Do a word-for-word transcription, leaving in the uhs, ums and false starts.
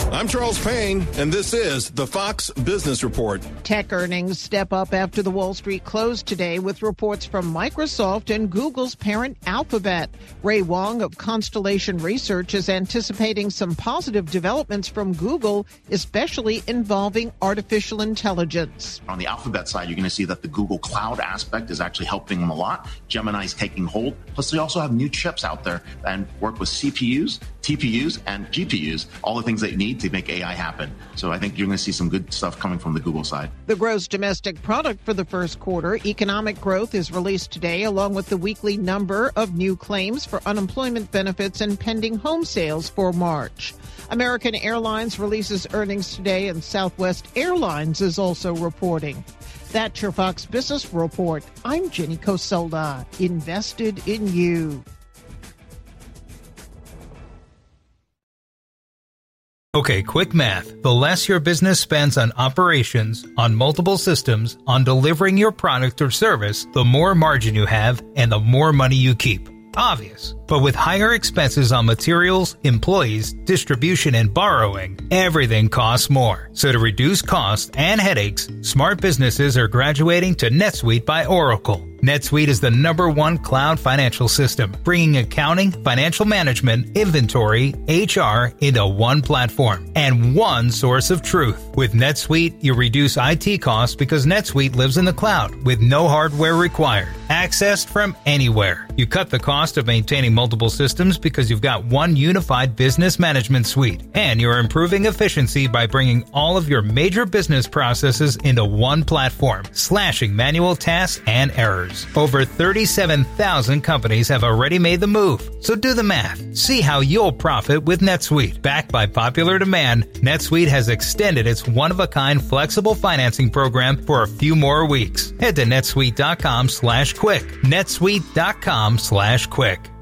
I'm Charles Payne, and this is the Fox Business Report. Tech earnings step up after the Wall Street closed today with reports from Microsoft and Google's parent Alphabet. Ray Wong of Constellation Research is anticipating some positive developments from Google, especially involving artificial intelligence. On the Alphabet side, you're going to see that the Google Cloud aspect is actually helping them a lot. Gemini's taking hold. Plus, they also have new chips out there and work with C P Us, T P Us, and G P Us, all the things that you need to make A I happen. So I think you're going to see some good stuff coming from the Google side. The gross domestic product for the first quarter, economic growth, is released today, along with the weekly number of new claims for unemployment benefits and pending home sales for March. American Airlines releases earnings today, and Southwest Airlines is also reporting. That's your Fox Business Report. I'm Jenny Cosolda, invested in you. Okay, quick math. The less your business spends on operations, on multiple systems, on delivering your product or service, the more margin you have and the more money you keep. Obvious. But with higher expenses on materials, employees, distribution, and borrowing, everything costs more. So to reduce costs and headaches, smart businesses are graduating to NetSuite by Oracle. NetSuite is the number one cloud financial system, bringing accounting, financial management, inventory, H R into one platform and one source of truth. With NetSuite, you reduce I T costs because NetSuite lives in the cloud with no hardware required, accessed from anywhere. You cut the cost of maintaining multiple systems because you've got one unified business management suite, and you're improving efficiency by bringing all of your major business processes into one platform, slashing manual tasks and errors. Over thirty-seven thousand companies have already made the move. So do the math. See how you'll profit with NetSuite. Backed by popular demand, NetSuite has extended its one-of-a-kind flexible financing program for a few more weeks. Head to netsuite.com slash quick. netsuite.com slash quick.